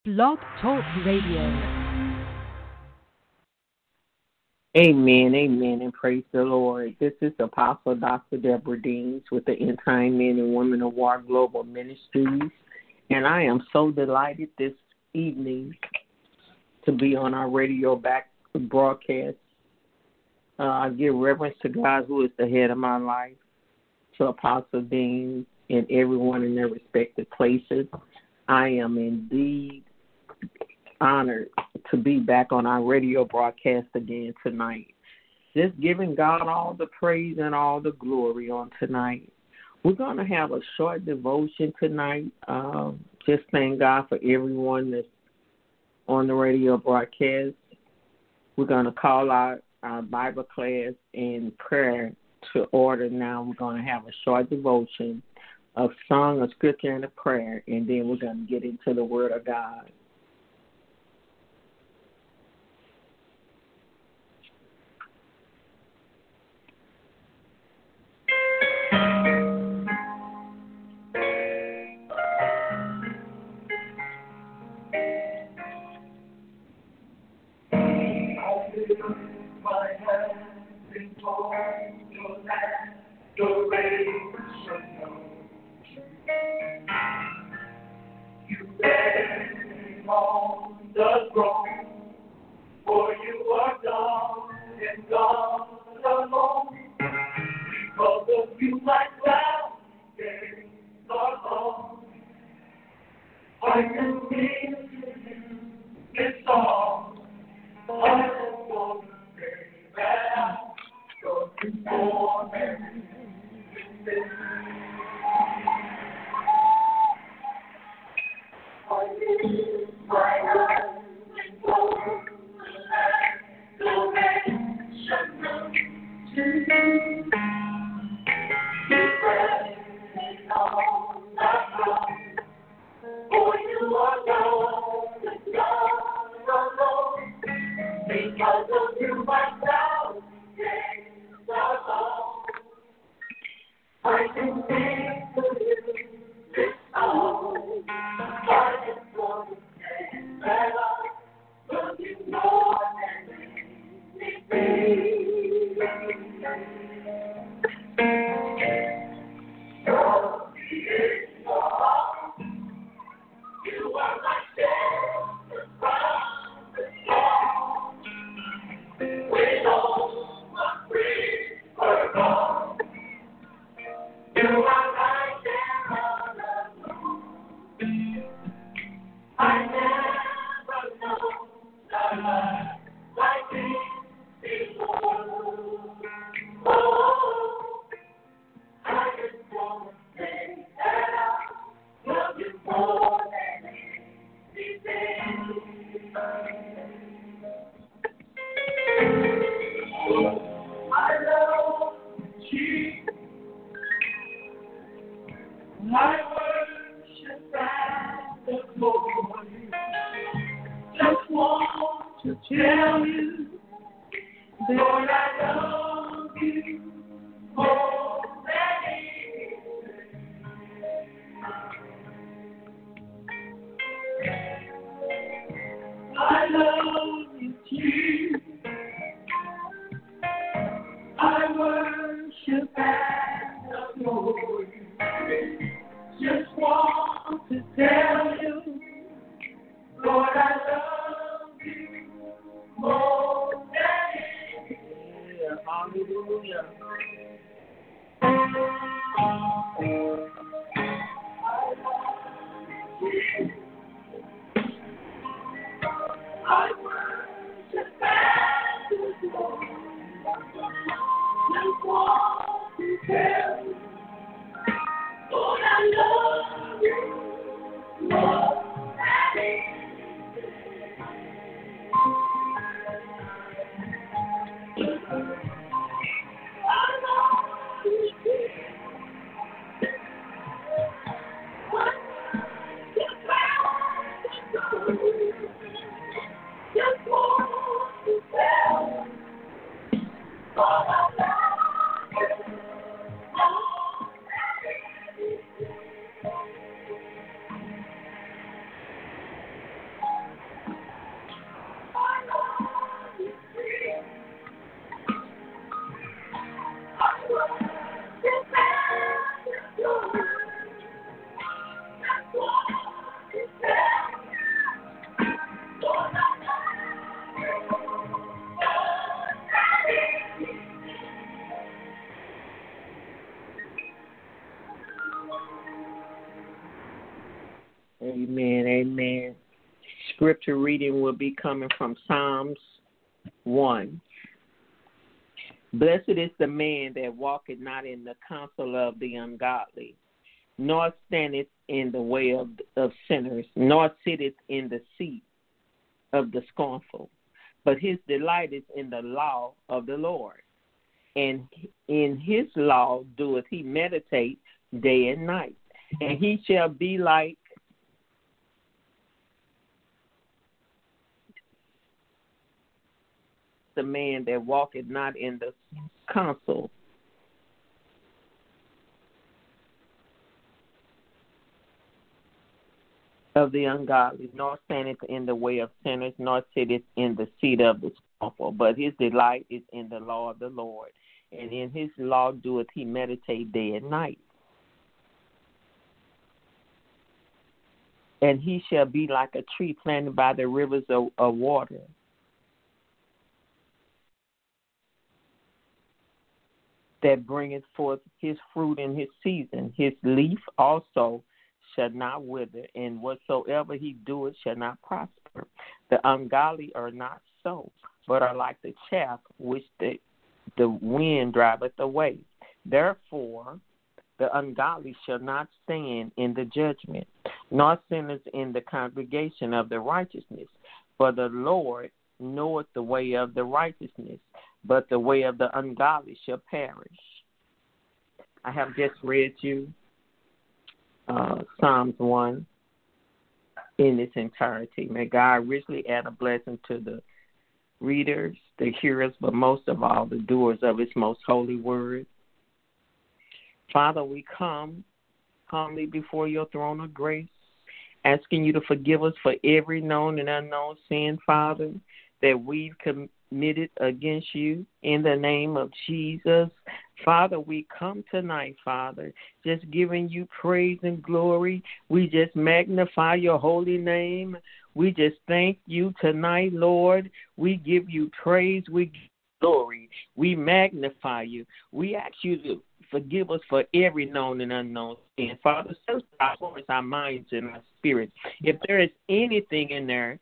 Blog Talk Radio. Amen, amen, and praise the Lord. This is Apostle Dr. Deborah Deans with the End Time Men and Women of War Global Ministries, and I am so delighted this evening to be on our radio back broadcast. I give reverence to God, who is the head of my life, to Apostle Dean and everyone in their respective places. I am indeed honored to be back on our radio broadcast again tonight. Just giving God all the praise and all the glory on tonight. We're going to have a short devotion tonight. Just thank God for everyone that's on the radio broadcast. We're going to call out our Bible class and prayer to order now. We're going to have a short devotion, a song, a scripture, and a prayer, and then we're going to get into the Word of God. Scripture reading will be coming from Psalms 1. Blessed is the man that walketh not in the counsel of the ungodly, nor standeth in the way of sinners, nor sitteth in the seat of the scornful. But his delight is in the law of the Lord, and in his law doeth he meditate day and night. And he shall be like the man that walketh not in the counsel of the ungodly, nor standeth in the way of sinners, nor sitteth in the seat of the scornful. But his delight is in the law of the Lord, and in his law doeth he meditate day and night. And he shall be like a tree planted by the rivers of water, that bringeth forth his fruit in his season. His leaf also shall not wither, and whatsoever he doeth shall not prosper. The ungodly are not so, but are like the chaff which the wind driveth away. Therefore, the ungodly shall not stand in the judgment, nor sinners in the congregation of the righteousness. For the Lord knoweth the way of the righteousness, but the way of the ungodly shall perish. I have just read you Psalms 1 in its entirety. May God richly add a blessing to the readers, the hearers, but most of all, the doers of his most holy word. Father, we come humbly before your throne of grace, asking you to forgive us for every known and unknown sin, Father, that we've committed against you in the name of Jesus. Father, we come tonight, Father, just giving you praise and glory. We just magnify your holy name. We just thank you tonight, Lord. We give you praise. We give you glory. We magnify you. We ask you to forgive us for every known and unknown sin. Father, search our hearts, our minds, and our spirits. If there is anything in there,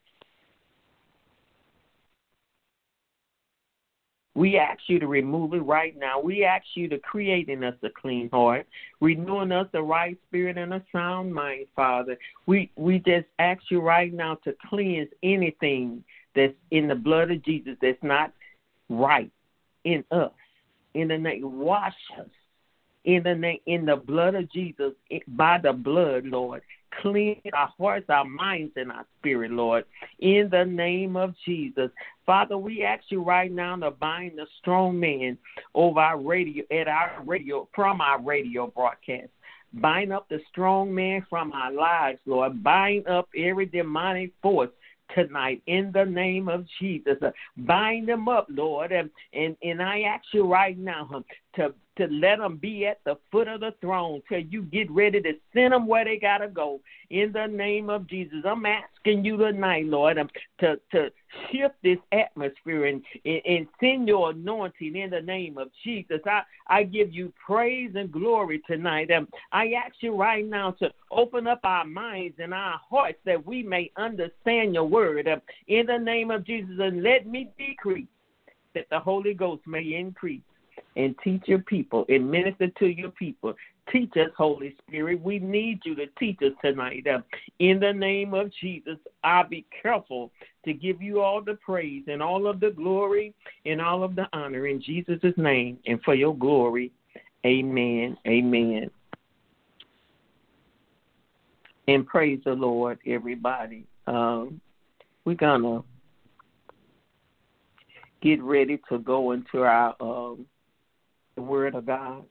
we ask you to remove it right now. We ask you to create in us a clean heart, renewing us a right spirit and a sound mind, Father. We just ask you right now to cleanse anything that's in the blood of Jesus that's not right in us. In the name, wash us. In the blood of Jesus, by the blood, Lord, clean our hearts, our minds, and our spirit, Lord. In the name of Jesus, Father, we ask you right now to bind the strong man over our radio, from our radio broadcast. Bind up the strong man from our lives, Lord. Bind up every demonic force tonight in the name of Jesus. Bind them up, Lord, and I ask you right now to let them be at the foot of the throne till you get ready to send them where they got to go in the name of Jesus. I'm asking you tonight, Lord, to shift this atmosphere and send your anointing in the name of Jesus. I give you praise and glory tonight. I ask you right now to open up our minds and our hearts that we may understand your word in the name of Jesus, and let me decrease that the Holy Ghost may increase. And teach your people and minister to your people. Teach us, Holy Spirit. We need you to teach us tonight. In the name of Jesus, I'll be careful to give you all the praise and all of the glory and all of the honor in Jesus' name and for your glory. Amen. Amen. And praise the Lord, everybody. We're going to get ready to go into our the Word of God.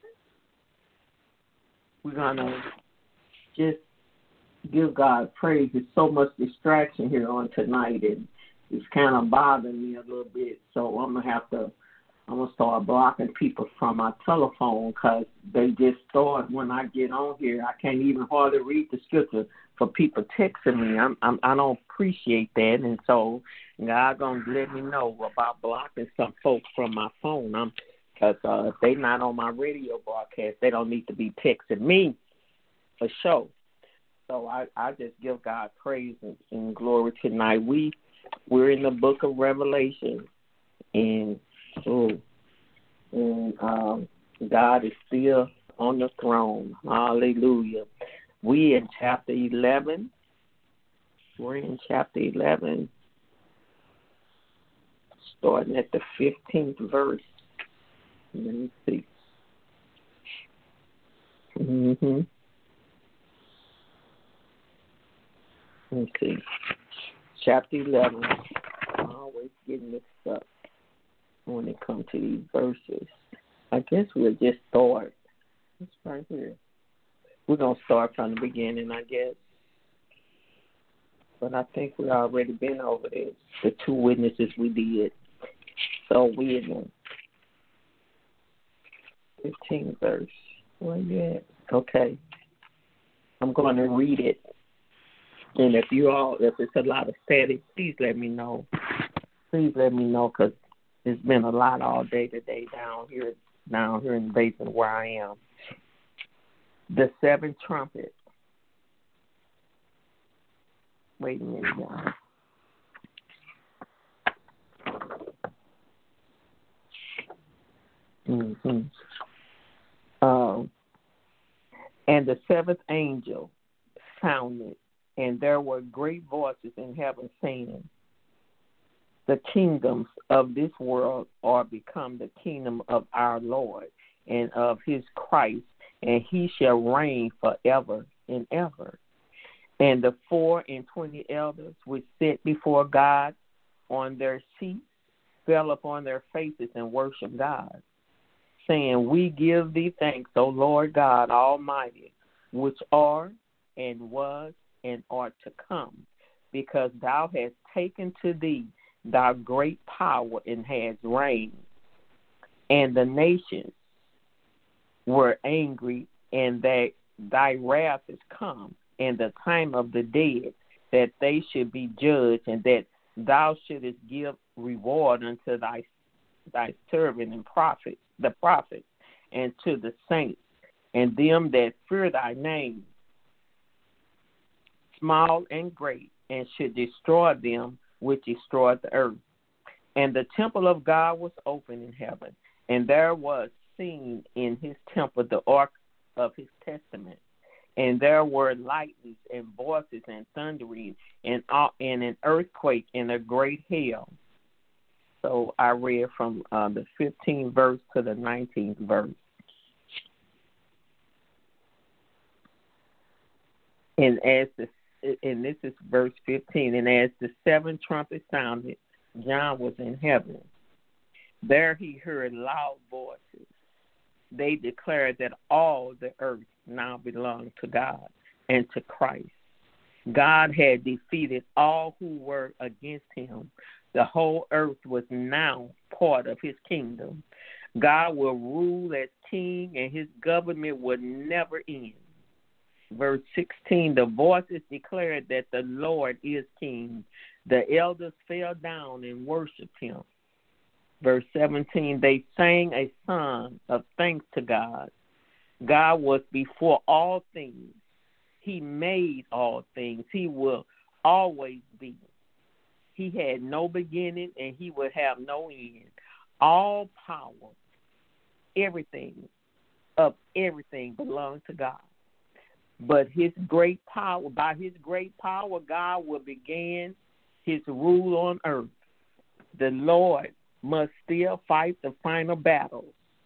We're going to just give God praise. There's so much distraction here on tonight, and it's kind of bothering me a little bit. So I'm going to start blocking people from my telephone because they just start when I get on here. I can't even hardly read the scripture for people texting me. I don't appreciate that, and so God going to let me know about blocking some folks from my phone. Because if they're not on my radio broadcast, they don't need to be texting me for sure. So I just give God praise and glory tonight. We're in the book of Revelation, and God is still on the throne. Hallelujah. We in chapter 11. We're in chapter 11, starting at the 15th verse. Let me see. Let me see. Chapter 11. I always get mixed up when it comes to these verses. I guess we'll just start. It's right here. We're going to start from the beginning, I guess. But I think we already been over this. The two witnesses we did. So we in the 15th verse. Where you at? Okay. I'm going to read it. And if it's a lot of static, please let me know. Please let me know, because it's been a lot all day today down here in the basement where I am. The seventh trumpet. Wait a minute, y'all. And the seventh angel sounded, and there were great voices in heaven saying, the kingdoms of this world are become the kingdom of our Lord and of his Christ, and he shall reign forever and ever. And the 24 elders which sat before God on their seats fell upon their faces and worshiped God, saying, we give thee thanks, O Lord God Almighty, which are and was and art to come, because thou hast taken to thee thy great power and hast reigned. And the nations were angry, and that thy wrath is come, and the time of the dead, that they should be judged, and that thou shouldest give reward unto thy servant and the prophets, and to the saints, and them that fear thy name, small and great, and should destroy them which destroyed the earth. And the temple of God was open in heaven, and there was seen in his temple the ark of his testament. And there were lightnings and voices and thunderings and an earthquake and a great hail. So I read from the 15th verse to the 19th verse. And this is verse 15. And as the seventh trumpet sounded, John was in heaven. There he heard loud voices. They declared that all the earth now belonged to God and to Christ. God had defeated all who were against him. The whole earth was now part of his kingdom. God will rule as king, and his government will never end. Verse 16, the voices declared that the Lord is king. The elders fell down and worshiped him. Verse 17, they sang a song of thanks to God. God was before all things. He made all things. He will always be. He had no beginning, and he will have no end. All power, everything belongs to God. But by his great power, God will begin his rule on earth. The Lord must still fight the final battle,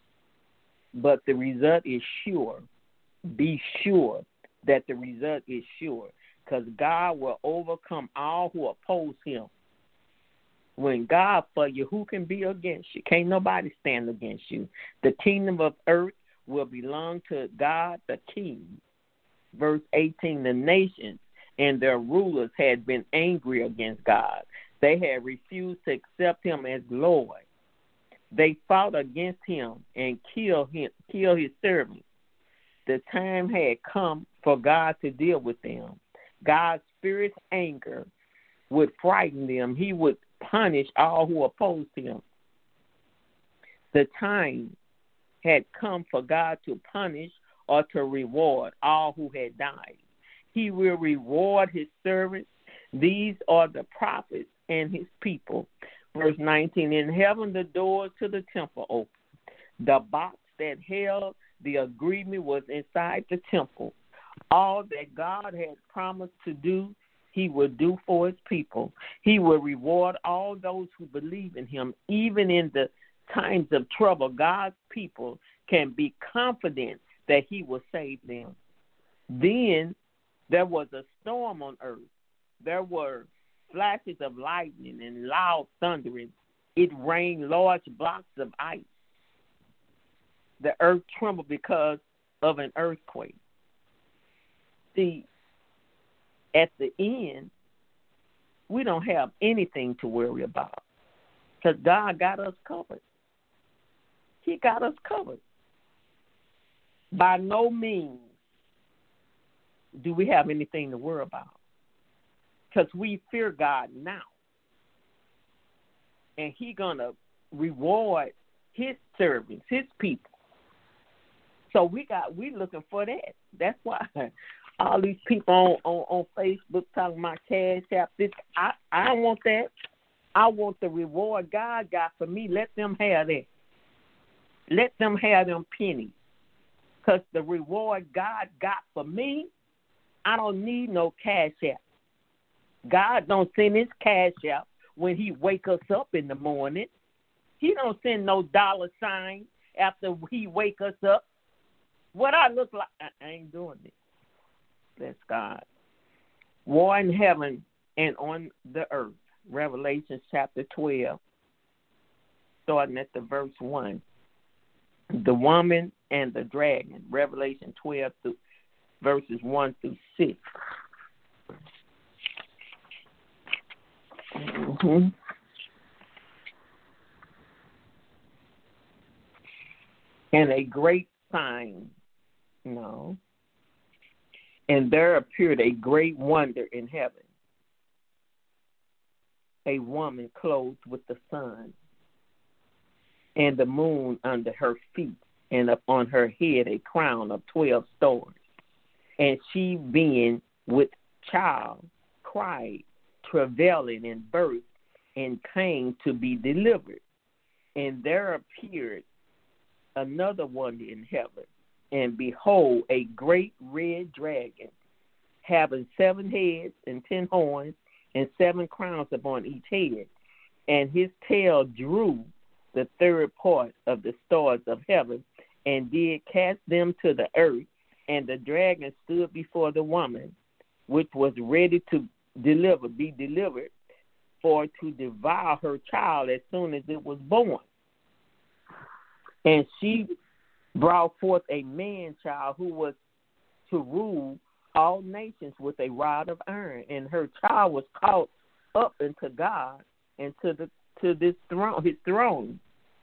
but the result is sure. Be sure that the result is sure, because God will overcome all who oppose him. When God for you, who can be against you? Can't nobody stand against you. The kingdom of earth will belong to God the King. Verse 18, the nations and their rulers had been angry against God. They had refused to accept him as Lord. They fought against him and killed his servants. The time had come for God to deal with them. God's spirit's anger would frighten them. He would punish all who opposed him. The time had come for God to punish or to reward all who had died. He will reward his servants. These are the prophets and his people. Verse 19, in heaven the doors to the temple opened. The box that held the agreement was inside the temple. All that God had promised to do, he will do for his people. He will reward all those who believe in him. Even in the times of trouble, God's people can be confident that he will save them. Then there was a storm on earth. There were flashes of lightning and loud thundering. It rained large blocks of ice. The earth trembled because of an earthquake. See, at the end, we don't have anything to worry about because God got us covered. He got us covered. By no means do we have anything to worry about because we fear God now. And he's going to reward his servants, his people. So we looking for that. That's why all these people on Facebook talking about Cash App. I don't want that. I want the reward God got for me. Let them have that. Let them have them pennies. Because the reward God got for me, I don't need no Cash App. God don't send his Cash App when he wake us up in the morning. He don't send no dollar sign after he wake us up. What I look like, I ain't doing it. That's God. War in heaven and on the earth. Revelation chapter 12, starting at the verse 1. The woman and the dragon. Revelation 12, verses 1 through 6. Mm-hmm. And a great sign. No. And there appeared a great wonder in heaven. A woman clothed with the sun, and the moon under her feet, and upon her head a crown of 12 stars. And she, being with child, cried, travailing in birth, and came to be delivered. And there appeared another wonder in heaven, and behold, a great red dragon, having 7 heads and 10 horns, and 7 crowns upon each head. And his tail drew the third part of the stars of heaven, and did cast them to the earth. And the dragon stood before the woman, which was ready to be delivered, for to devour her child as soon as it was born. And she brought forth a man-child who was to rule all nations with a rod of iron. And her child was caught up into God and to this throne, his throne.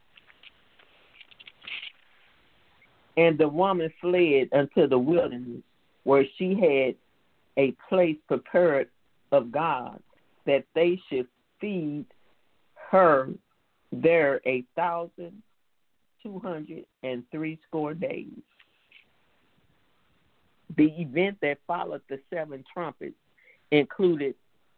And the woman fled unto the wilderness, where she had a place prepared of God, that they should feed her there 1,260 days. The event that followed the 7 trumpets includes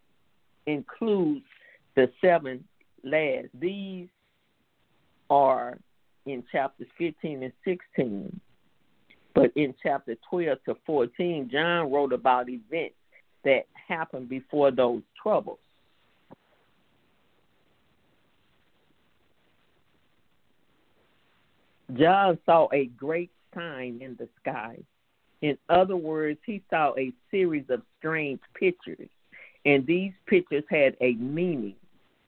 the 7 last. These are in chapters 15 and 16. But in chapter 12 to 14, John wrote about events that happened before those troubles. John saw a great sign in the sky. In other words, he saw a series of strange pictures, and these pictures had a meaning.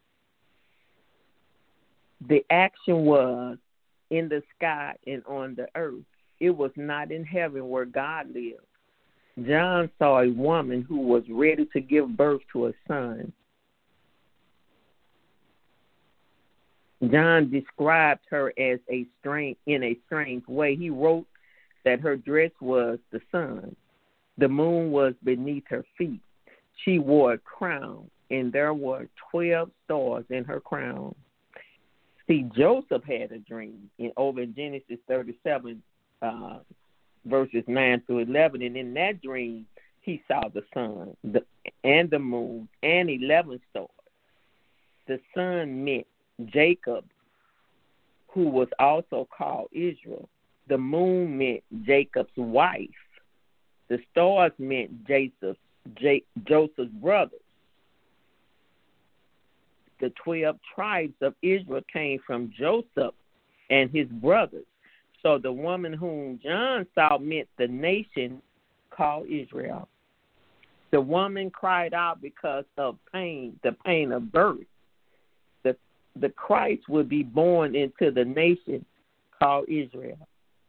The action was in the sky and on the earth. It was not in heaven where God lived. John saw a woman who was ready to give birth to a son. John described her as in a strange way. He wrote that her dress was the sun. The moon was beneath her feet. She wore a crown, and there were 12 stars in her crown. See, Joseph had a dream over in Genesis 37, verses 9 through 11, and in that dream, he saw the sun and the moon and 11 stars. The sun meant Jacob, who was also called Israel. The moon meant Jacob's wife. The stars meant Joseph's brothers. The 12 tribes of Israel came from Joseph and his brothers. So the woman whom John saw meant the nation called Israel. The woman cried out because of pain, the pain of birth. The Christ would be born into the nation called Israel.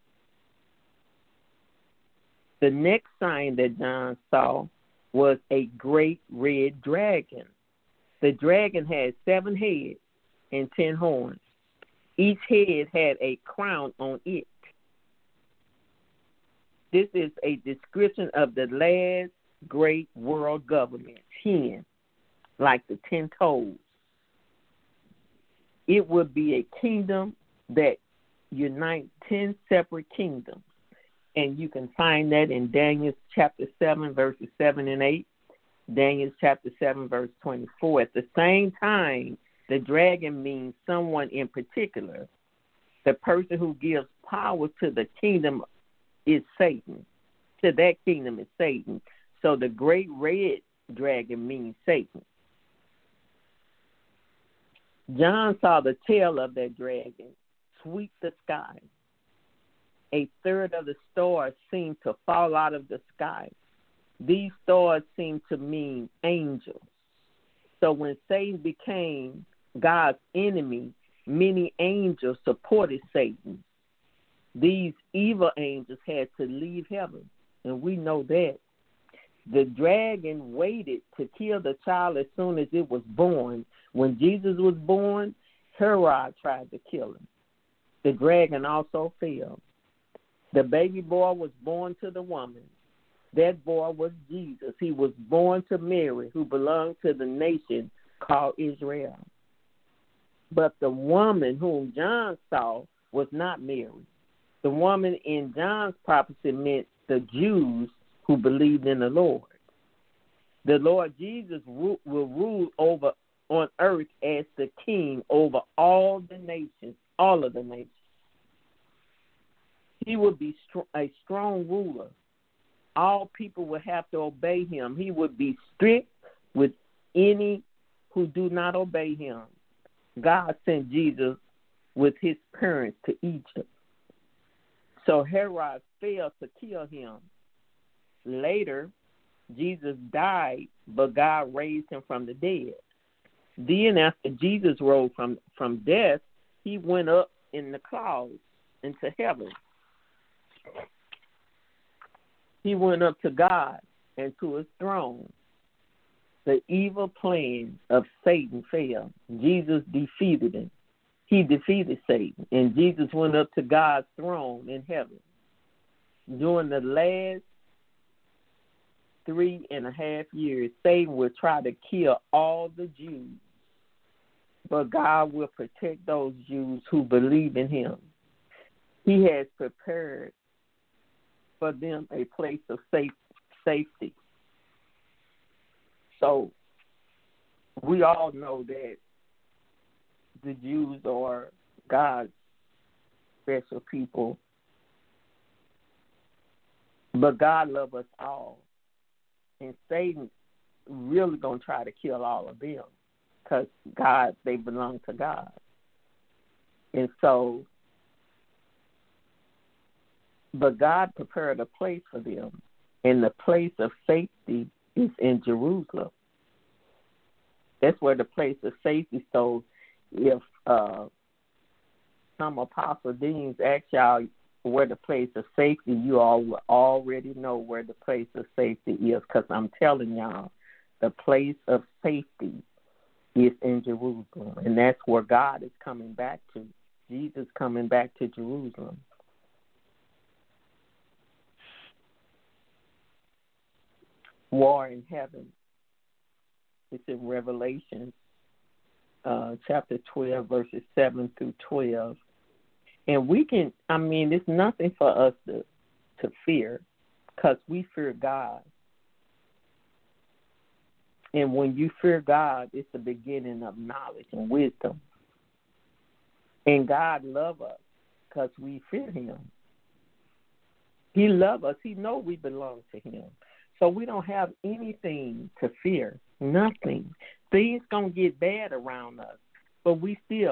The next sign that John saw was a great red dragon. The dragon had 7 heads and 10 horns. Each head had a crown on it. This is a description of the last great world government, 10, like the 10 toes. It would be a kingdom that unites 10 separate kingdoms. And you can find that in Daniel chapter 7, verses 7 and 8, Daniel chapter 7, verse 24. At the same time, the dragon means someone in particular. The person who gives power to the kingdom is Satan. To that kingdom is Satan. So the great red dragon means Satan. John saw the tail of that dragon sweep the sky. A third of the stars seemed to fall out of the sky. These stars seemed to mean angels. So when Satan became God's enemy, many angels supported Satan. These evil angels had to leave heaven, and we know that. The dragon waited to kill the child as soon as it was born. When Jesus was born, Herod tried to kill him. The dragon also fell. The baby boy was born to the woman. That boy was Jesus. He was born to Mary, who belonged to the nation called Israel. But the woman whom John saw was not Mary. The woman in John's prophecy meant the Jews who believed in the Lord. The Lord Jesus will rule over on earth as the king over all the nations, all of the nations. He would be a strong ruler. All people would have to obey him. He would be strict with any who do not obey him. God sent Jesus with his parents to Egypt. So Herod failed to kill him. Later, Jesus died, but God raised him from the dead. Then after Jesus rose from death, he went up in the clouds into heaven. He went up to God and to his throne. The evil plan of Satan failed. Jesus defeated him. He defeated Satan, and Jesus went up to God's throne in heaven. During the last 3.5 years, Satan will try to kill all the Jews, but God will protect those Jews who believe in him. He has prepared for them a place of safety. So we all know that the Jews are God's special people, but God loves us all. And Satan really going to try to kill all of them because they belong to God. And so, but God prepared a place for them, and the place of safety is in Jerusalem. That's where the place of safety. So if some apostle deans ask y'all where the place of safety, you all will already know where the place of safety is, because I'm telling y'all, the place of safety is in Jerusalem, and that's where God is coming back to. Jesus coming back to Jerusalem. War in heaven. It's in Revelation chapter 12, verses 7 through 12. And it's nothing for us to fear, because we fear God. And when you fear God, it's the beginning of knowledge and wisdom. And God loves us because we fear him. He loves us. He knows we belong to him. So we don't have anything to fear, nothing. Things going to get bad around us, but we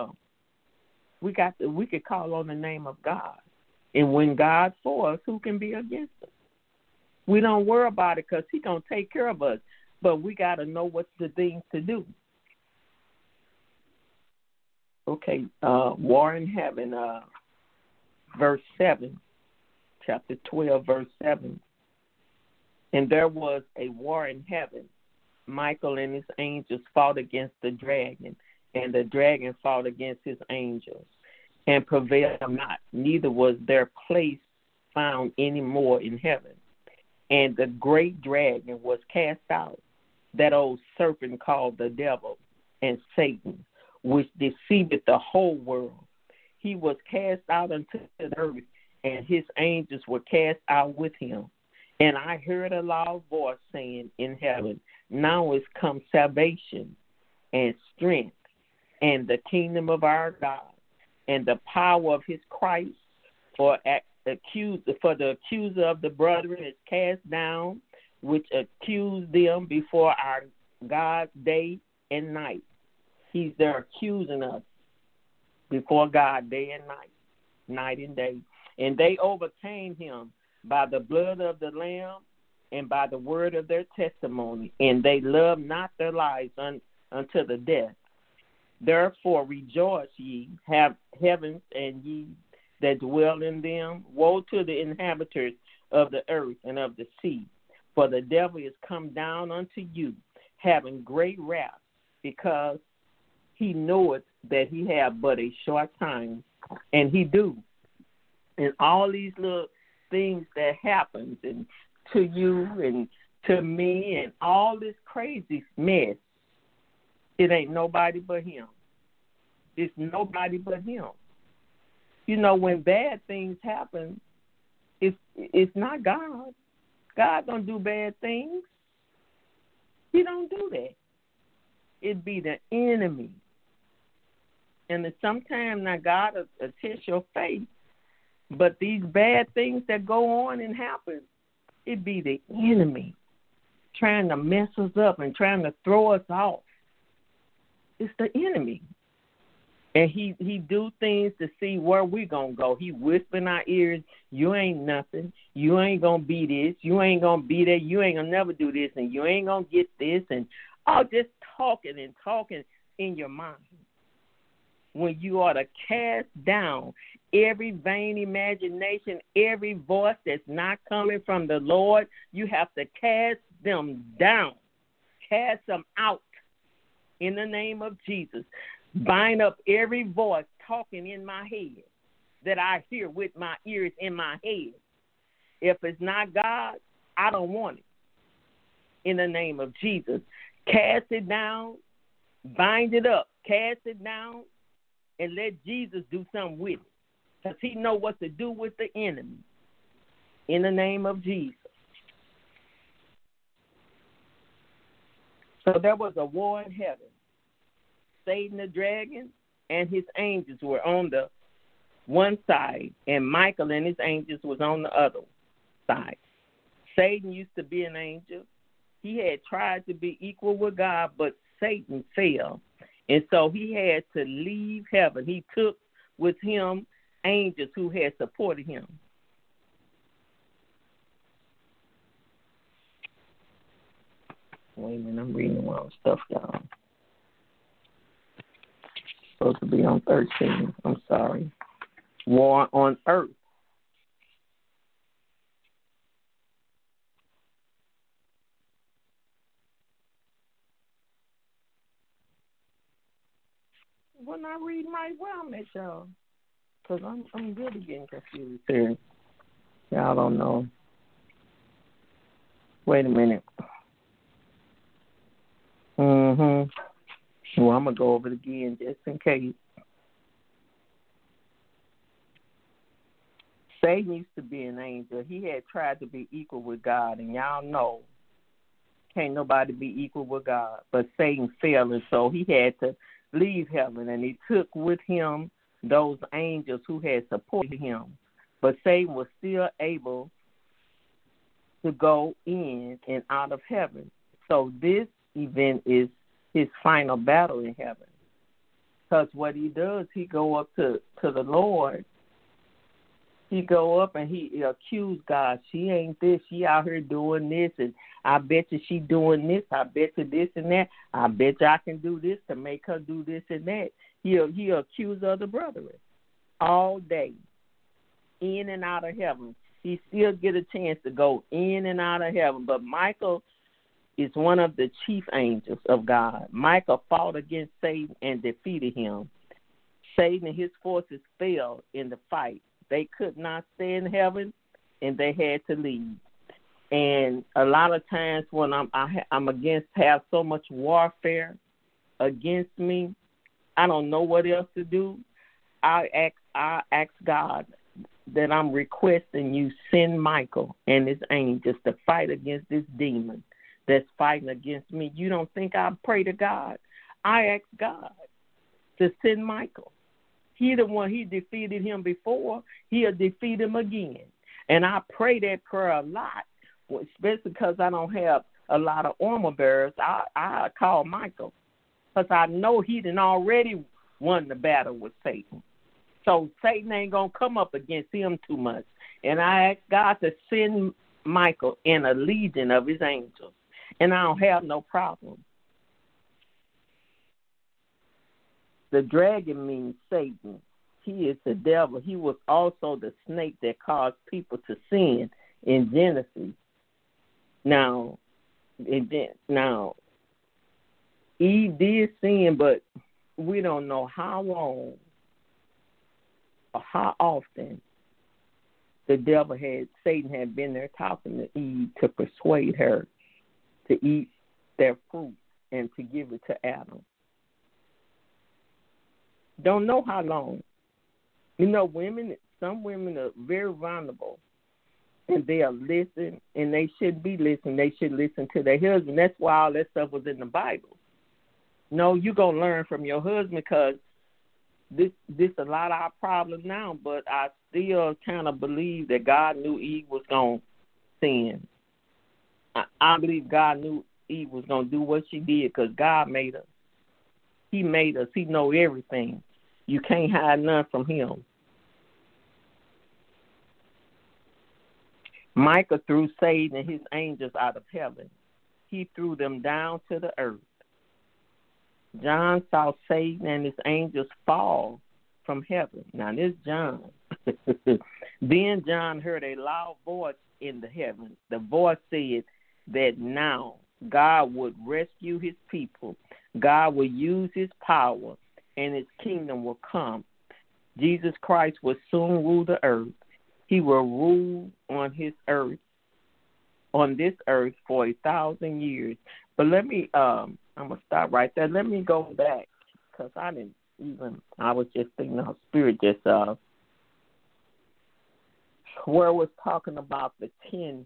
could call on the name of God. And when God's for us, who can be against us? We don't worry about it because he's going to take care of us, but we got to know what's the things to do. Okay, War in Heaven, verse 7, chapter 12, verse 7. And there was a war in heaven. Michael and his angels fought against the dragon, and the dragon fought against his angels, and prevailed not, neither was their place found any more in heaven. And the great dragon was cast out, that old serpent called the devil and Satan, which deceived the whole world. He was cast out unto the earth, and his angels were cast out with him. And I heard a loud voice saying in heaven, now is come salvation and strength and the kingdom of our God and the power of his Christ, for the accuser of the brethren is cast down, which accused them before our God day and night. He's there accusing us before God day and night, night and day. And they overcame him by the blood of the Lamb and by the word of their testimony, and they loved not their lives unto the death. Therefore rejoice ye, have heavens, and ye that dwell in them. Woe to the inhabitants of the earth and of the sea, for the devil is come down unto you, having great wrath, because he knoweth that he have but a short time, and he do. And all these little things that happens and to you and to me and all this crazy mess, it ain't nobody but him. It's nobody but him. You know, when bad things happen, it's not God. God don't do bad things. He don't do that. It'd be the enemy. And sometimes now God will test your faith. But these bad things that go on and happen, it be the enemy trying to mess us up and trying to throw us off. It's the enemy. And he do things to see where we're going to go. He whisper in our ears, you ain't nothing. You ain't going to be this. You ain't going to be that. You ain't going to never do this. And you ain't going to get this. And all just talking and talking in your mind. When you ought to cast down every vain imagination, every voice that's not coming from the Lord, you have to cast them down. Cast them out in the name of Jesus. Bind up every voice talking in my head that I hear with my ears in my head. If it's not God, I don't want it. In the name of Jesus. Cast it down. Bind it up. Cast it down. And let Jesus do something with it. Because he know what to do with the enemy. In the name of Jesus. So there was a war in heaven. Satan the dragon and his angels were on the one side, and Michael and his angels was on the other side. Satan used to be an angel. He had tried to be equal with God, but Satan fell. And so he had to leave heaven. He took with him angels who had supported him. Wait a minute, I'm reading the wrong stuff, y'all. Supposed to be on 13. I'm sorry. War on earth. When I read my well, at y'all, because I'm really getting confused here. Y'all don't know. Wait a minute. Well, I'm going to go over it again just in case. Satan used to be an angel. He had tried to be equal with God, and y'all know Can't nobody be equal with God. But Satan fell, and so he had to leave heaven, and he took with him those angels who had supported him. But Satan was still able to go in and out of heaven. So this event is his final battle in heaven. Because what he does, he go up to the Lord. He go up and he accuse God. She ain't this. She out here doing this, and I bet you she doing this. I bet you this and that. I bet you I can do this to make her do this and that. He accuse other brethren all day, in and out of heaven. He still get a chance to go in and out of heaven. But Michael is one of the chief angels of God. Michael fought against Satan and defeated him. Satan and his forces fell in the fight. They could not stay in heaven, and they had to leave. And a lot of times when I'm against, have so much warfare against me, I don't know what else to do. I ask God that I'm requesting you send Michael and his angels to fight against this demon that's fighting against me. You don't think I pray to God? I ask God to send Michael. He the one, he defeated him before. He'll defeat him again. And I pray that prayer a lot, especially because I don't have a lot of armor bearers. I call Michael because I know he done already won the battle with Satan. So Satan ain't going to come up against him too much. And I ask God to send Michael and a legion of his angels. And I don't have no problem. The dragon means Satan. He is the devil. He was also the snake that caused people to sin in Genesis. Now, Eve did sin, but we don't know how long or how often Satan had been there talking to Eve to persuade her to eat their fruit and to give it to Adam. Don't know how long. You know, some women are very vulnerable, and they'll listen, and they shouldn't be listening. They should listen to their husband. That's why all that stuff was in the Bible. No, you're going to learn from your husband, because this a lot of our problems now, but I still kind of believe that God knew Eve was going to sin. I believe God knew Eve was going to do what she did because God made her. He made us. He know everything. You can't hide none from him. Michael threw Satan and his angels out of heaven. He threw them down to the earth. John saw Satan and his angels fall from heaven. Now, this John. Then John heard a loud voice in the heavens. The voice said that now God would rescue his people. God will use his power, and his kingdom will come. Jesus Christ will soon rule the earth. He will rule on this earth for 1,000 years. But let me, I'm going to stop right there. Let me go back, because I was just thinking, our spirit just, where it was talking about the 10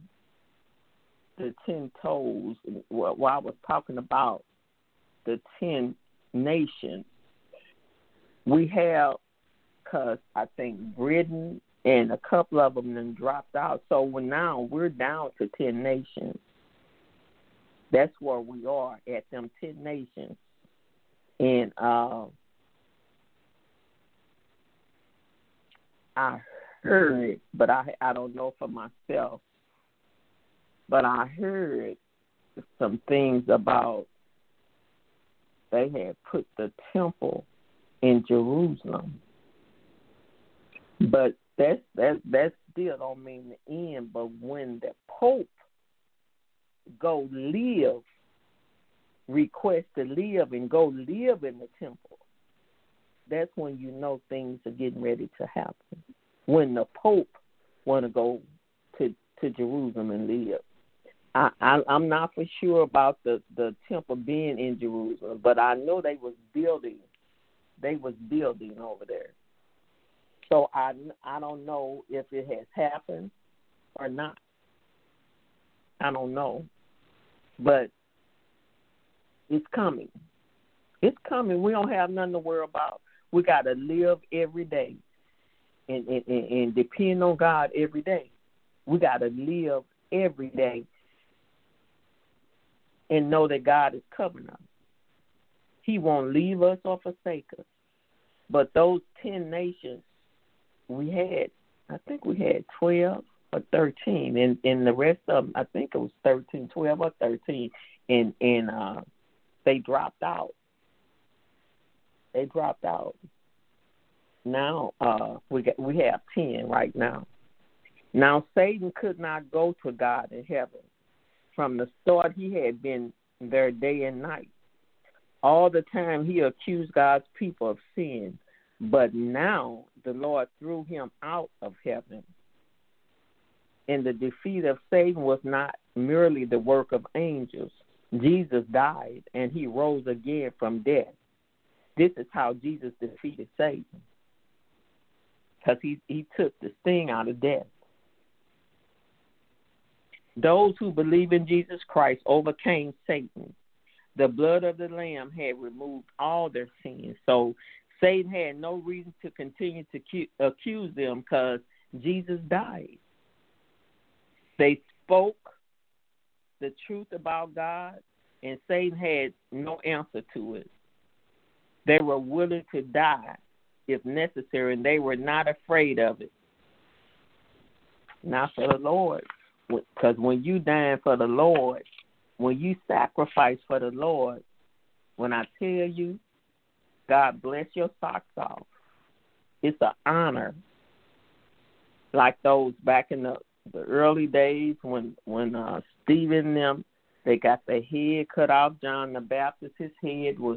toes, while I was talking about the 10 nations, we have, because I think Britain and a couple of them then dropped out. So now we're down to 10 nations. That's where we are, at them 10 nations. And I heard, but I don't know for myself, but I heard some things about they had put the temple in Jerusalem. But that still don't mean the end. But when the Pope request to live and go live in the temple, that's when you know things are getting ready to happen. When the Pope want to go to Jerusalem and live. I'm not for sure about the temple being in Jerusalem, but I know they was building over there. So I don't know if it has happened or not. I don't know. But It's coming. It's coming. We don't have nothing to worry about. We got to live every day and depend on God every day. We got to live every day and know that God is covering us. He won't leave us or forsake us. But those 10 nations, I think we had 12 or 13, and the rest of them, I think it was 13, 12 or 13, and they dropped out. They dropped out. Now we have 10 right now. Now Satan could not go to God in heaven. From the start, he had been there day and night. All the time he accused God's people of sin. But now the Lord threw him out of heaven. And the defeat of Satan was not merely the work of angels. Jesus died and he rose again from death. This is how Jesus defeated Satan. Because he took the sting out of death. Those who believe in Jesus Christ overcame Satan. The blood of the Lamb had removed all their sins. So Satan had no reason to continue to accuse them because Jesus died. They spoke the truth about God, and Satan had no answer to it. They were willing to die if necessary, and they were not afraid of it. Not for the Lord. Because when you die for the Lord, when you sacrifice for the Lord, when I tell you, God bless your socks off. It's an honor. Like those back in the early days when Stephen and them, they got their head cut off. John the Baptist, his head was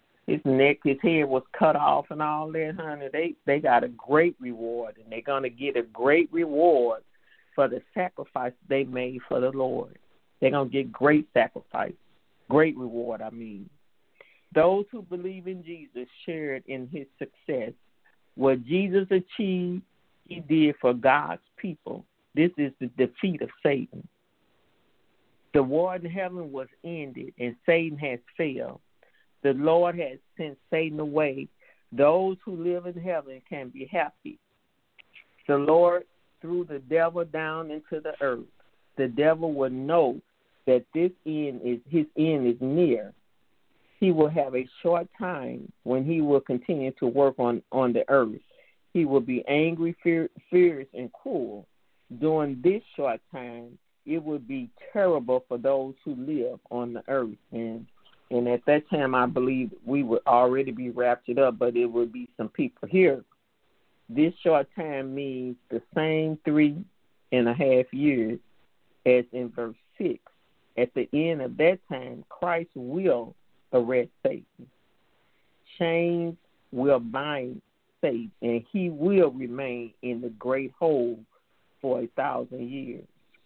cut off and all that, honey. They got a great reward, and they're going to get a great reward for the sacrifice they made for the Lord. They're going to get great sacrifice, great reward, I mean. Those who believe in Jesus shared in his success. What Jesus achieved, he did for God's people. This is the defeat of Satan. The war in heaven was ended, and Satan has failed. The Lord has sent Satan away. Those who live in heaven can be happy. The Lord threw the devil down into the earth. The devil will know that his end is near. He will have a short time when he will continue to work on the earth. He will be angry, fierce, and cruel. During this short time, it will be terrible for those who live on the earth. And at that time, I believe we would already be raptured up, but it would be some people here. This short time means the same 3.5 years as in verse 6. At the end of that time, Christ will arrest Satan. Chains will bind Satan, and he will remain in the great hole for 1,000 years.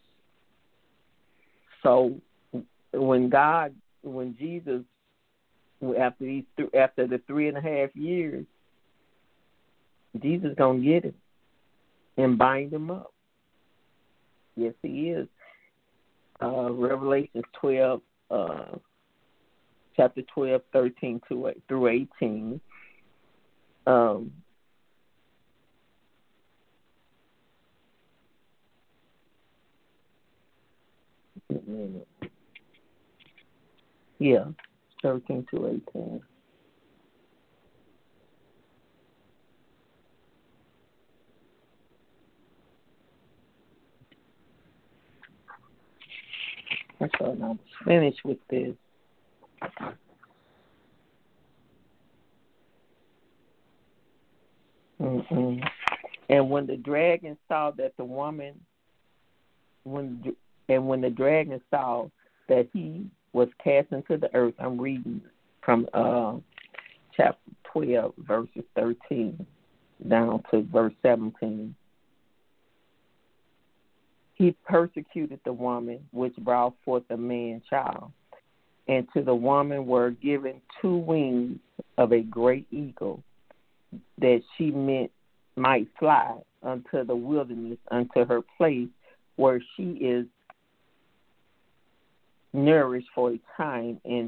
So when Jesus, after the 3.5 years, Jesus gonna get him and bind him up. Yes, he is. Revelation 12, chapter 12, 13 through 18. Yeah, 13 to 18. That's all. I'm finished with this. And when the dragon saw that when the dragon saw that he was cast into the earth, I'm reading from chapter 12, verses 13 down to verse 17. He persecuted the woman which brought forth a man child, and to the woman were given 2 wings of a great eagle, that she might fly unto the wilderness, unto her place where she is nourished for a time and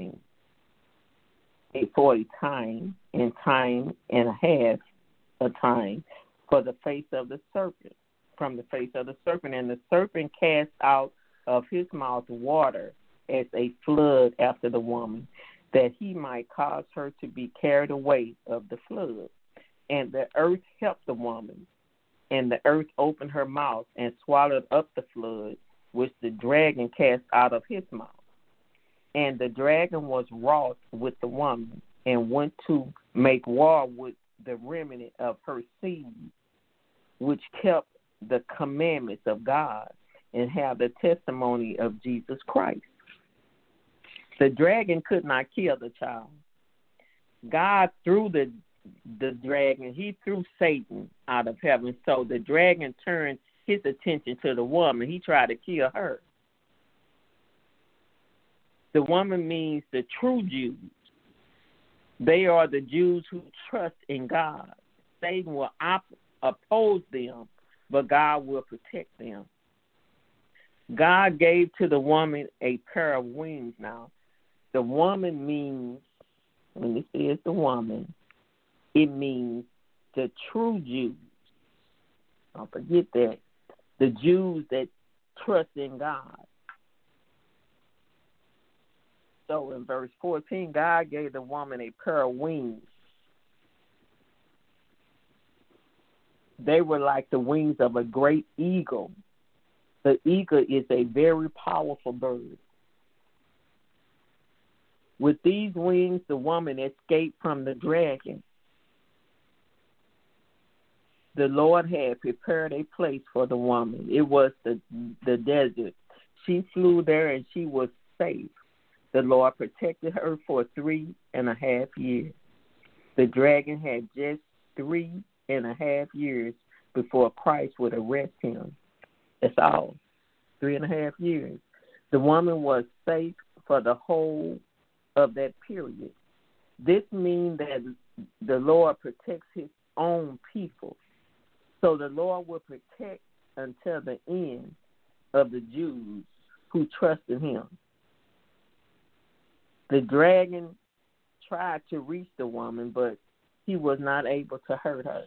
time and a half a time for the face of the serpent, from the face of the serpent. And the serpent cast out of his mouth water as a flood after the woman, that he might cause her to be carried away of the flood. And the earth helped the woman, and the earth opened her mouth and swallowed up the flood, which the dragon cast out of his mouth. And the dragon was wroth with the woman, and went to make war with the remnant of her seed, which kept the commandments of God and have the testimony of Jesus Christ. The dragon could not kill the child. God threw the dragon, he threw Satan out of heaven. So the dragon turned his attention to the woman. He tried to kill her. The woman means the true Jews. They are the Jews who trust in God. Satan will oppose them, but God will protect them. God gave to the woman a pair of wings. Now, the woman means, when it says the woman, it means the true Jews. Don't forget that. The Jews that trust in God. So in verse 14, God gave the woman a pair of wings. They were like the wings of a great eagle. The eagle is a very powerful bird. With these wings, the woman escaped from the dragon. The Lord had prepared a place for the woman. It was the desert. She flew there and she was safe. The Lord protected her for 3.5 years. The dragon had just 3.5 years before Christ would arrest him. That's all. 3.5 years. The woman was safe for the whole of that period. This means that the Lord protects his own people. So the Lord will protect until the end of the Jews who trust in him. The dragon tried to reach the woman, but he was not able to hurt her.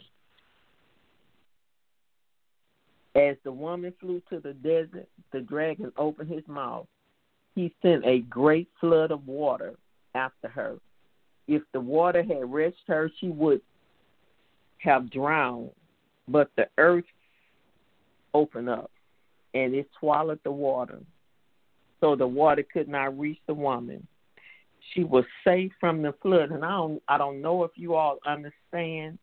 As the woman flew to the desert, the dragon opened his mouth. He sent a great flood of water after her. If the water had reached her, she would have drowned. But the earth opened up, and it swallowed the water. So the water could not reach the woman. She was safe from the flood. And I don't know if you all understand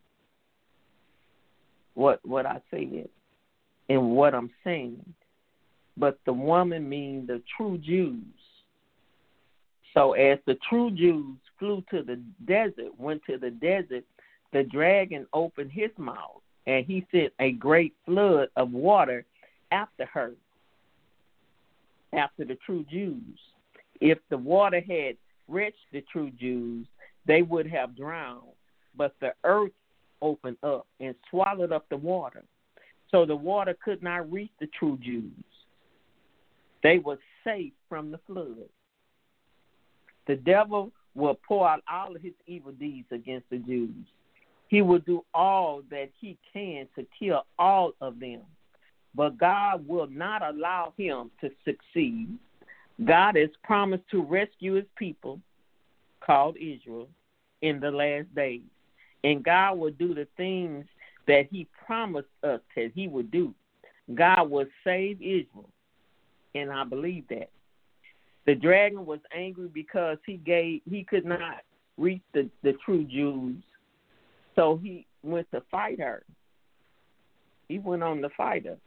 what I said and what I'm saying. But the woman means the true Jews. So as the true Jews flew to the desert, went to the desert, the dragon opened his mouth, and he sent a great flood of water after her, after the true Jews. If the water had reached the true Jews, they would have drowned. But the earth opened up and swallowed up the water. So the water could not reach the true Jews. They were safe from the flood. The devil will pour out all of his evil deeds against the Jews. He will do all that he can to kill all of them. But God will not allow him to succeed. God has promised to rescue his people, called Israel, in the last days. And God will do the things that he promised us that he would do. God will save Israel. And I believe that. The dragon was angry because he could not reach the true Jews. So he went to fight her. He went on to fight her.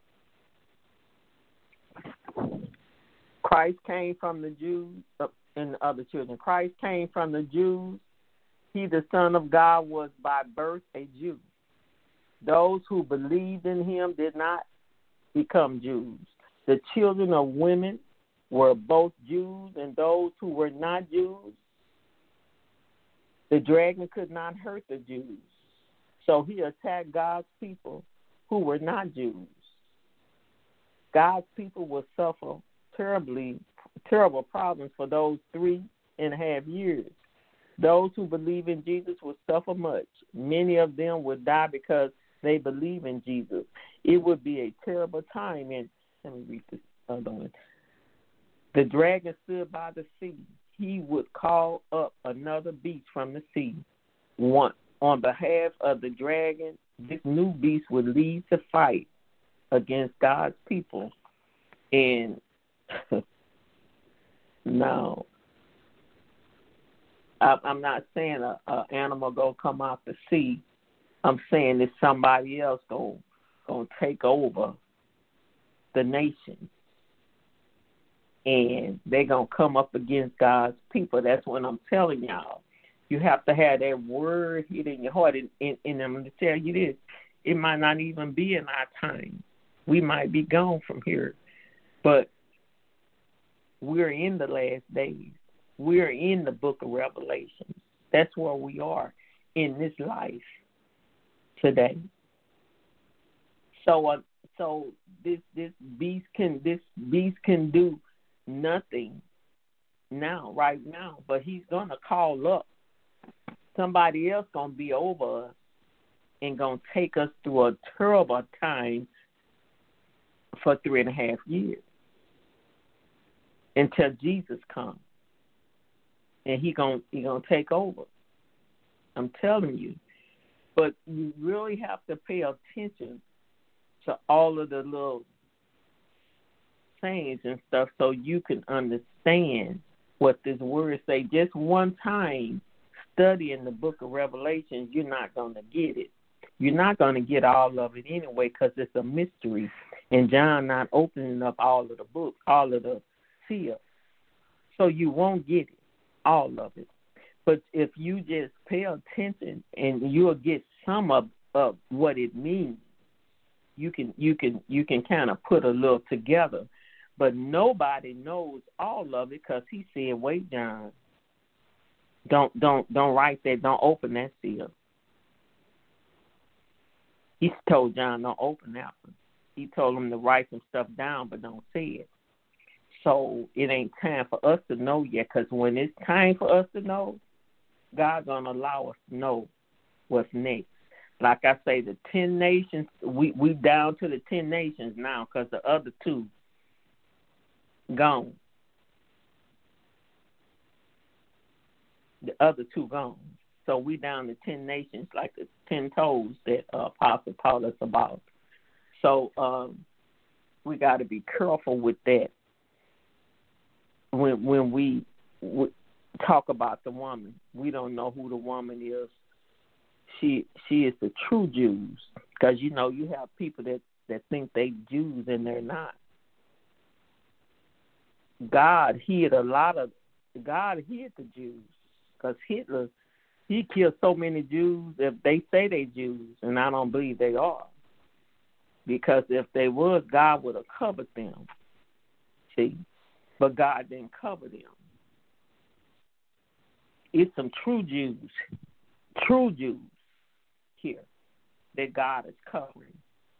Christ came from the Jews and the other children. Christ came from the Jews. He, the Son of God, was by birth a Jew. Those who believed in him did not become Jews. The children of women were both Jews and those who were not Jews. The dragon could not hurt the Jews. So he attacked God's people who were not Jews. God's people will suffer terribly terrible problems for those 3.5 years. Those who believe in Jesus will suffer much. Many of them will die because they believe in Jesus. It would be a terrible time. And let me read this other one. The dragon stood by the sea. He would call up another beast from the sea. On behalf of the dragon, this new beast would lead the fight against God's people. And no, I'm not saying an animal gonna come out the sea. I'm saying that somebody else gonna take over the nation, and they're gonna come up against God's people. That's what I'm telling y'all. You have to have that word hit in your heart. And I'm going to tell you this: it might not even be in our time. We might be gone from here, but we're in the last days. We're in the book of Revelation. That's where we are in this life today. So this beast can do nothing right now, but he's gonna call up somebody else, gonna be over us and gonna take us through a terrible time for 3.5 years until Jesus comes. And he gonna take over. I'm telling you. But you really have to pay attention to all of the little sayings and stuff so you can understand what this word say. Just one time studying the book of Revelation, you're not going to get it. You're not going to get all of it anyway because it's a mystery. And John not opening up all of the books, all of the seals. So you won't get it. All of it. But if you just pay attention and you'll get some of what it means, you can kind of put a little together. But nobody knows all of it because he said, "Wait, John, don't write that, don't open that seal." He told John, "Don't open that one." He told him to write some stuff down, but don't say it. So it ain't time for us to know yet, because when it's time for us to know, God's going to allow us to know what's next. Like I say, the 10 nations, we down to the 10 nations now because the other 2 gone. The other 2 gone. So we down to 10 nations, like the 10 toes that Apostle taught us about. So we got to be careful with that. When we talk about the woman, we don't know who the woman is. She is the true Jews, because you have people that think they Jews and they're not. God hid the Jews, because Hitler, he killed so many Jews. If they say they Jews, and I don't believe they are, because if they was, God would have covered them. See. But God didn't cover them. It's some true Jews here that God is covering.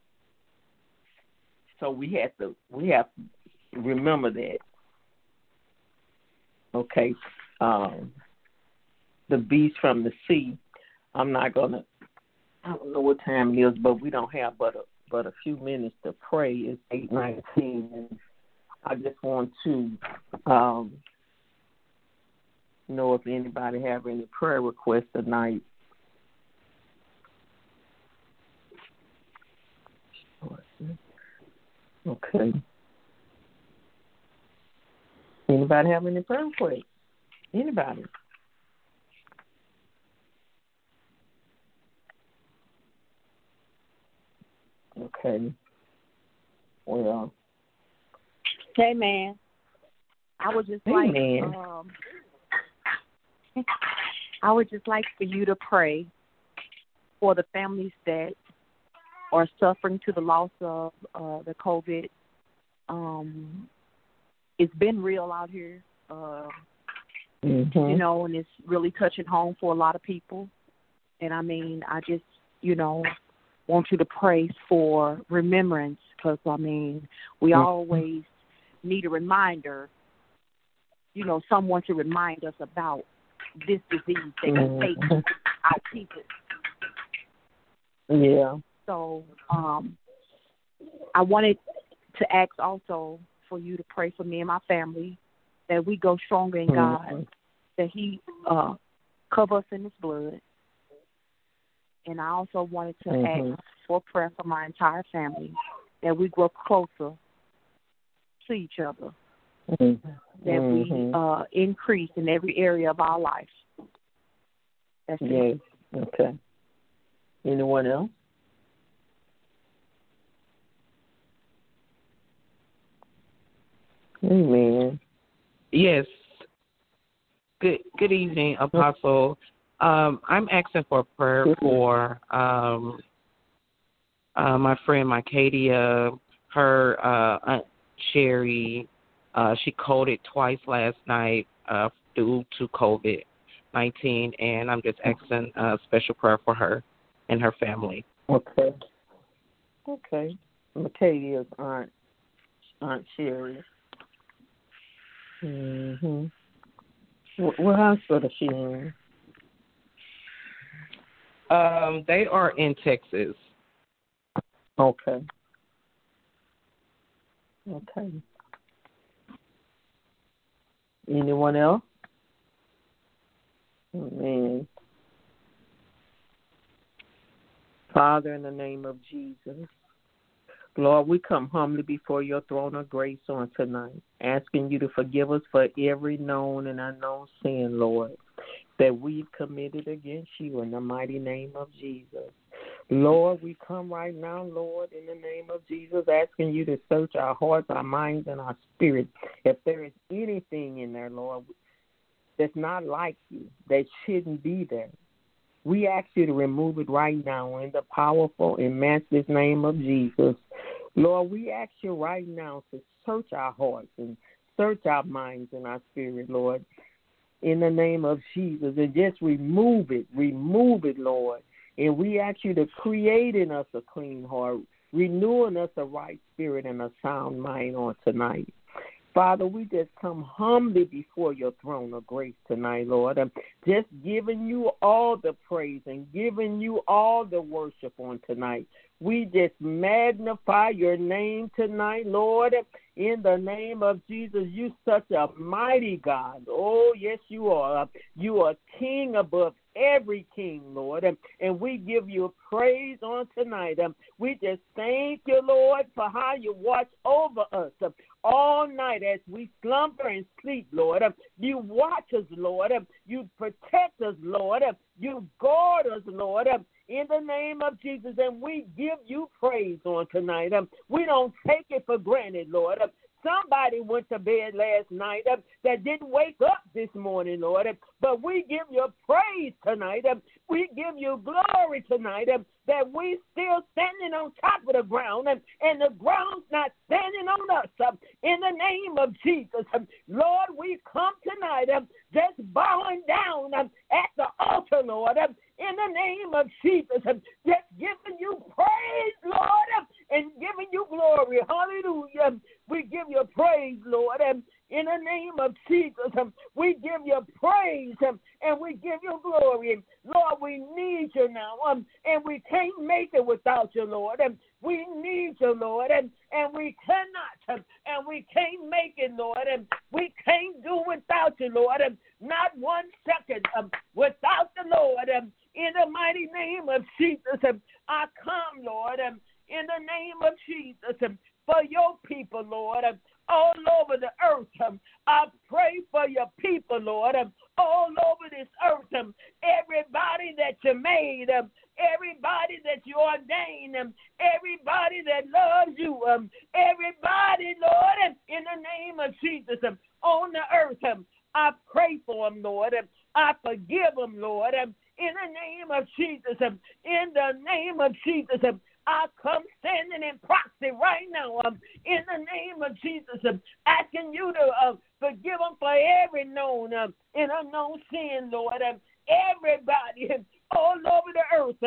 So we have to remember that. Okay, the beast from the sea. I don't know what time it is, but we don't have but a few minutes to pray. It's 8:19, and I just want to know if anybody have any prayer requests tonight. Okay. Anybody have any prayer requests? Anybody? Okay. Well. Amen. I would just I would just like for you to pray for the families that are suffering to the loss of the COVID. It's been real out here, and it's really touching home for a lot of people. And I mean, I just, want you to pray for remembrance, because, we always need a reminder someone to remind us about this disease that can take our people. Yeah. So I wanted to ask also for you to pray for me and my family, that we go stronger in God, that He cover us in His blood. And I also wanted to ask for prayer for my entire family, that we grow closer to each other, that we increase in every area of our life. That's it. Okay. Anyone else? Amen. Yes. Good evening, Apostle. I'm asking for prayer for my friend Mycadia. Her Aunt Sherry, she coded twice last night due to COVID-19, and I'm just asking special prayer for her and her family. Okay. Mycadia's Aunt Sherry. What hospital is she in? They are in Texas. Okay. Anyone else? Amen. Father, in the name of Jesus, Lord, we come humbly before your throne of grace on tonight, asking you to forgive us for every known and unknown sin, Lord, that we've committed against you in the mighty name of Jesus. Lord, we come right now, Lord, in the name of Jesus, asking you to search our hearts, our minds, and our spirit. If there is anything in there, Lord, that's not like you, that shouldn't be there, we ask you to remove it right now in the powerful and matchless name of Jesus. Lord, we ask you right now to search our hearts and search our minds and our spirit, Lord, in the name of Jesus, and just remove it, Lord. And we ask you to create in us a clean heart, renewing us a right spirit and a sound mind on tonight. Father, we just come humbly before your throne of grace tonight, Lord. I'm just giving you all the praise and giving you all the worship on tonight. We just magnify your name tonight, Lord. In the name of Jesus, you're such a mighty God. Oh, yes, you are. You are king above every king, Lord. And we give you praise on tonight. We just thank you, Lord, for how you watch over us all night as we slumber and sleep, Lord. You watch us, Lord. You protect us, Lord. You guard us, Lord, in the name of Jesus. And we give you praise on tonight. We don't take it for granted, Lord. Somebody went to bed last night that didn't wake up this morning, Lord. But we give you praise tonight. We give you glory tonight that we still standing on top of the ground and the ground's not standing on us. In the name of Jesus, Lord, we come tonight just bowing down at the altar, Lord. In the name of Jesus, just giving you praise, Lord, and giving you glory. Hallelujah. We give you praise, Lord. In the name of Jesus, we give you praise and we give you glory. Lord, we need you now, and we can't make it without you, Lord. We need you, Lord, and we cannot, and we can't make it, Lord. We can't do without you, Lord. Not 1 second without the Lord. In the mighty name of Jesus, I come, Lord, in the name of Jesus, for your people, Lord, all over the earth. I pray for your people, Lord, all over this earth. Everybody that you made, everybody that you ordained, everybody that loves you, everybody, Lord, in the name of Jesus, on the earth. I pray for them, Lord. I forgive them, Lord. In the name of Jesus, in the name of Jesus, I come standing in proxy right now, in the name of Jesus, asking you to forgive them for every known and unknown sin, Lord. Everybody all over the earth,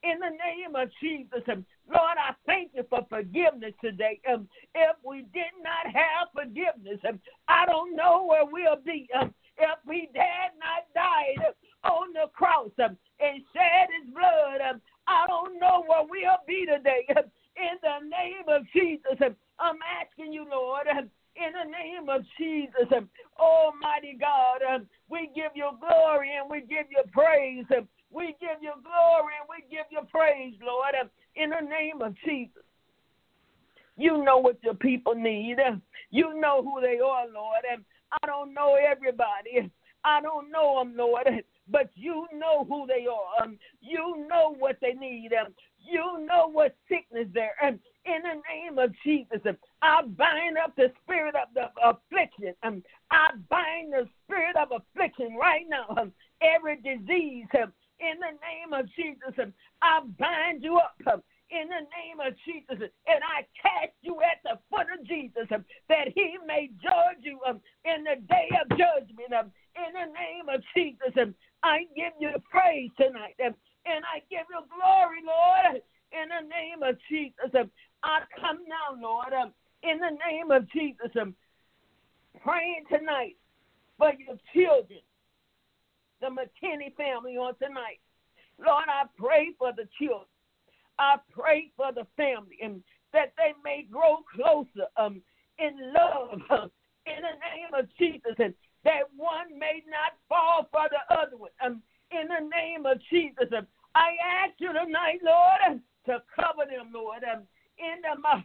in the name of Jesus. Lord, I thank you for forgiveness today. If we did not have forgiveness, I don't know where we'll be. If he had not died on the cross and shed his blood, I don't know where we'll be today. In the name of Jesus, I'm asking you, Lord, in the name of Jesus, Almighty God, we give you glory and we give you praise. We give you glory and we give you praise, Lord, in the name of Jesus. You know what your people need. You know who they are, Lord. I don't know everybody. I don't know them, Lord, but you know who they are. You know what they need. You know what sickness there. In the name of Jesus, I bind up the spirit of the affliction. I bind the spirit of affliction right now. Every disease, in the name of Jesus, I bind you up. In the name of Jesus, and I cast you at the foot of Jesus, that he may judge you in the day of judgment. In the name of Jesus, I give you praise tonight, and I give you glory, Lord. In the name of Jesus, I come now, Lord, in the name of Jesus, praying tonight for your children, the McKinney family on tonight. Lord, I pray for the children. I pray for the family and that they may grow closer in love in the name of Jesus, and that one may not fall for the other one. In the name of Jesus, I ask you tonight, Lord, to cover them, Lord, in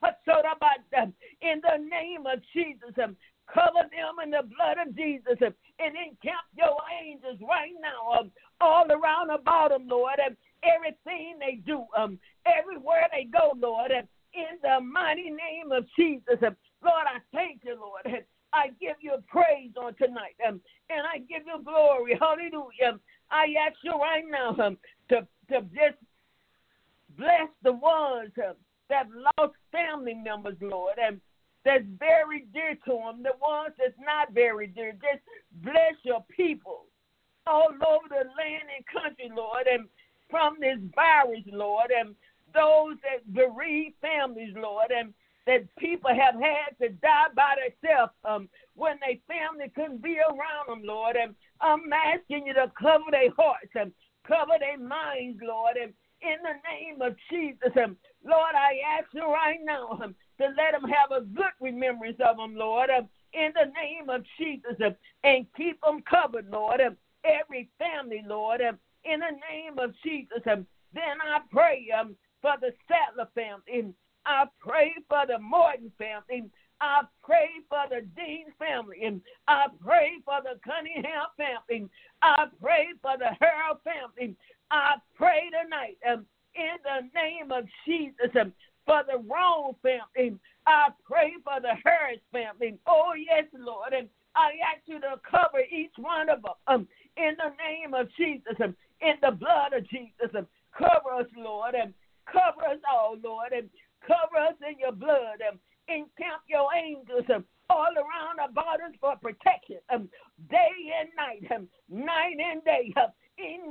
the name of Jesus. Cover them in the blood of Jesus and encamp your angels right now all around about them, Lord. Everything they do, everywhere they go, Lord, in the mighty name of Jesus. Lord, I thank you, Lord. I give you praise on tonight, and I give you glory. Hallelujah. I ask you right now to just bless the ones that lost family members, Lord, and that's very dear to them, the ones that's not very dear. Just bless your people all over the land and country, Lord, and from this virus, Lord, and those that bereaved families, Lord, and that people have had to die by themselves when their family couldn't be around them, Lord. And I'm asking you to cover their hearts and cover their minds, Lord, and in the name of Jesus. Lord, I ask you right now to let them have a good remembrance of them, Lord, in the name of Jesus, and keep them covered, Lord, every family, Lord, in the name of Jesus. Then I pray for the Sattler family. I pray for the Morton family. I pray for the Dean family. I pray for the Cunningham family. I pray for the Harold family. I pray tonight in the name of Jesus for the Roan family. I pray for the Harris family. Oh, yes, Lord. And I ask you to cover each one of them in the name of Jesus, in the blood of Jesus. Cover us, Lord, and cover us all, Lord, and cover us in your blood. Encamp your angels all around about us for protection, day and night, night and day. In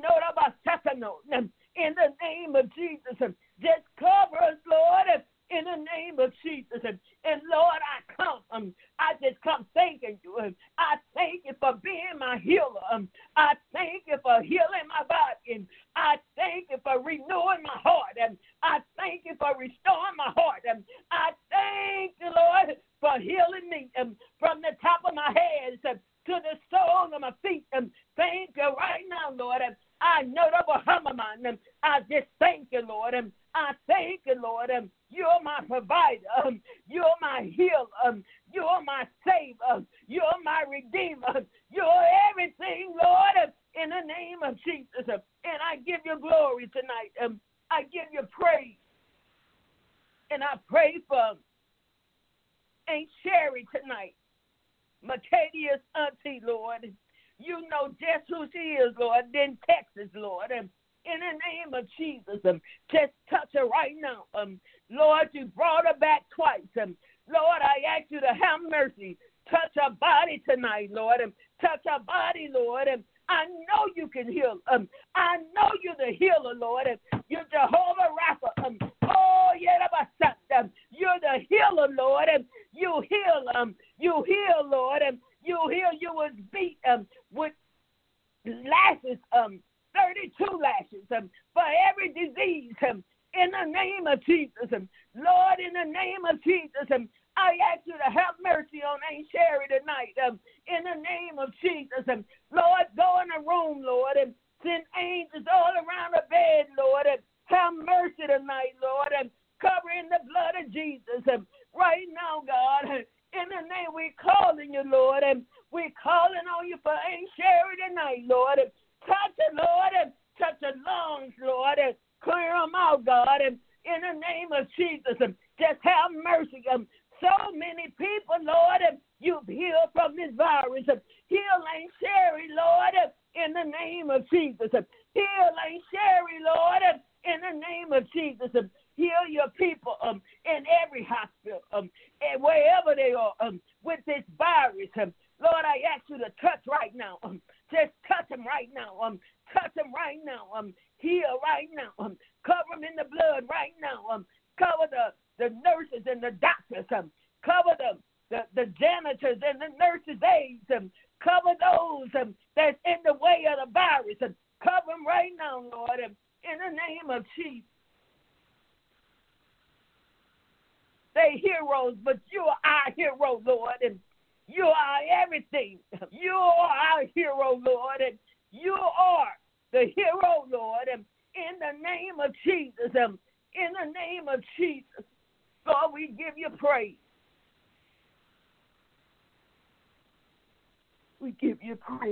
the name of Jesus, just cover us, Lord, in the name of Jesus. And Lord, I just come thanking you. I thank you for being my healer. I thank you for healing my body. I thank you for renewing my heart. I thank you for restoring my heart. I thank you, Lord, for healing me from the top of my head to the sole of my feet. Thank you right now, Lord. I know that I just thank you, Lord. I thank you, Lord. You're my provider. You're my healer. You're my savior. You're my redeemer. You're everything, Lord, in the name of Jesus. And I give you glory tonight. I give you praise. And I pray for Aunt Sherry tonight, Macadia's auntie, Lord. You know just who she is, Lord, in Texas, Lord. In the name of Jesus, just touch her right now. Lord, you brought her back twice. Lord, I ask you to have mercy. Touch her body tonight, Lord. Touch her body, Lord. I know you can heal. I know you're the healer, Lord. You're Jehovah Rapha. You're the healer, Lord. You heal. You heal, Lord. You heal. You was beat with lashes, 32 lashes for every disease. In the name of Jesus, Lord, in the name of Jesus, I ask you to have mercy on Aunt Sherry tonight. In the name of Jesus, Lord, go in the room, Lord, and send angels all around the bed, Lord. Have mercy tonight, Lord, and cover in the blood of Jesus. Right now, God, in the name, we're calling you, Lord, and we're calling on you for Aunt Sherry tonight, Lord. Touch her, Lord, and touch her lungs, Lord, and clear them out, God, and in the name of Jesus, just have mercy. So many people, Lord, you've healed from this virus. Heal Aunt Sherry, Lord, in the name of Jesus. Heal Aunt Sherry, Lord, in the name of Jesus. Heal your people in every hospital, and wherever they are with this virus. Lord, I ask you to touch right now. Just touch them right now. Touch them right now. Heal right now. Cover them in the blood right now. Cover the nurses and the doctors. Cover the janitors and the nurses' aides. Cover those that's in the way of the virus. Cover them right now, Lord, in the name of Jesus. They heroes, but you are our hero, Lord, and you are everything. You are our hero, Lord, and you are the hero, Lord, and in the name of Jesus, in the name of Jesus, Lord, we give you praise. We give you praise.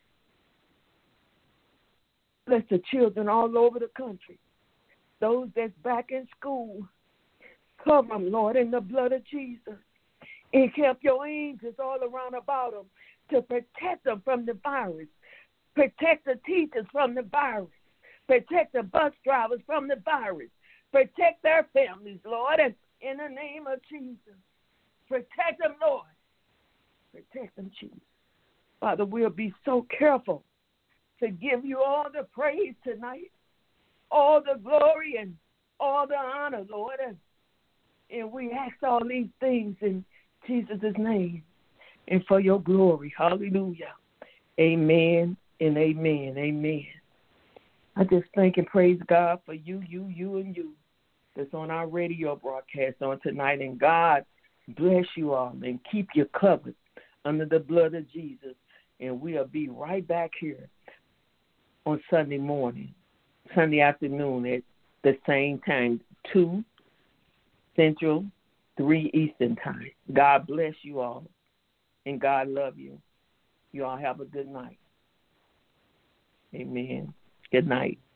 Bless the children all over the country, those that's back in school. Cover them, Lord, in the blood of Jesus. Encamp your angels all around about them to protect them from the virus. Protect the teachers from the virus. Protect the bus drivers from the virus. Protect their families, Lord, and in the name of Jesus. Protect them, Lord. Protect them, Jesus. Father, we'll be so careful to give you all the praise tonight, all the glory and all the honor, Lord. And we ask all these things in Jesus' name and for your glory. Hallelujah. Amen and amen. Amen. I just thank and praise God for you, and you that's on our radio broadcast on tonight. And God bless you all and keep you covered under the blood of Jesus. And we'll be right back here on Sunday morning, Sunday afternoon at the same time, 2 Central, 3 Eastern time. God bless you all, and God love you. You all have a good night. Amen. Good night.